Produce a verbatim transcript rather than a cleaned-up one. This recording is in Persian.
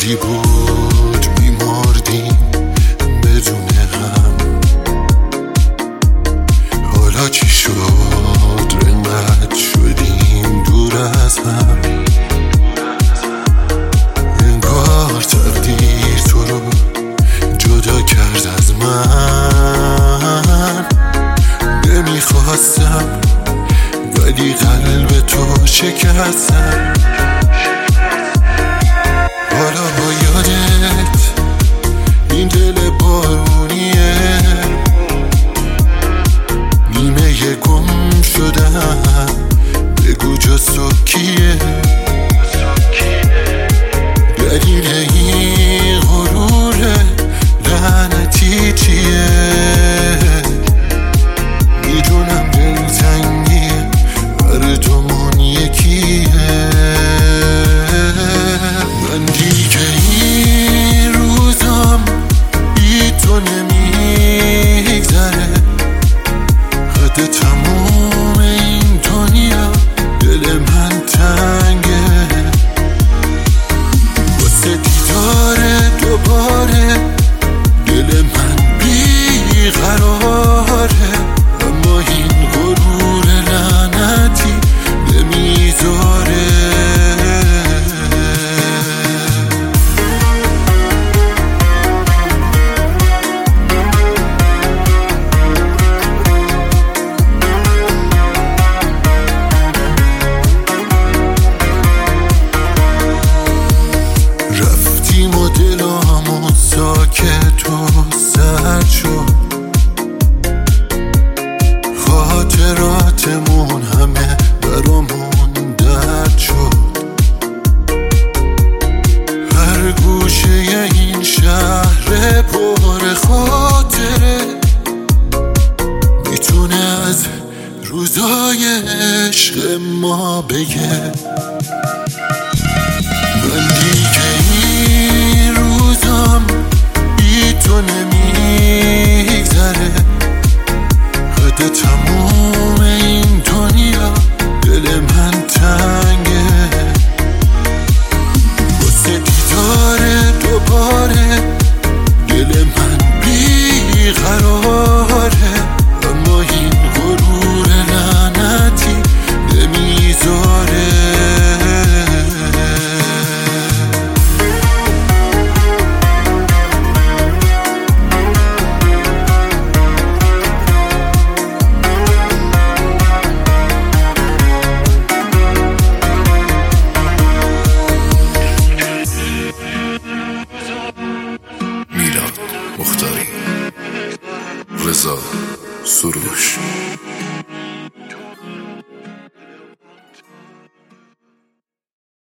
یکی بود میمردیم بدون غم، حالا چی شد رنقدر شدیم دور از هم. انگار تقدیر تو رو جدا کرد از من، نمیخواستم ولی قلب تو شکستم. حالا با یادت این دل بارونیه، نیمه گم شدم، بگو جستو کیه؟ دلیل این غرور لعنتی چیه؟ میدونم دلتنگیه هر دومون یکیه. من دیگه این روزم بی تو نمیگذره، حد تموم این دنیا دل من تنگه، واسه دیدار دوباره دل من بیقراره. اما این غرور لعنتی نمیذاره. رفتیم و دلامون ساکت و سرد شد، خاطراتمون همه برامون درد شد. هر گوشه این شهر پر خاطره میتونه از روزای عشق ما بگه. من دیگه این روزم بی تو نمیگذره، حد تموم این دنیا دل من تنگه، واسه دیدار دوباره دل من بیقراره. اما این غرور لعنتی نمیذاره. مختاری، رضا سروش.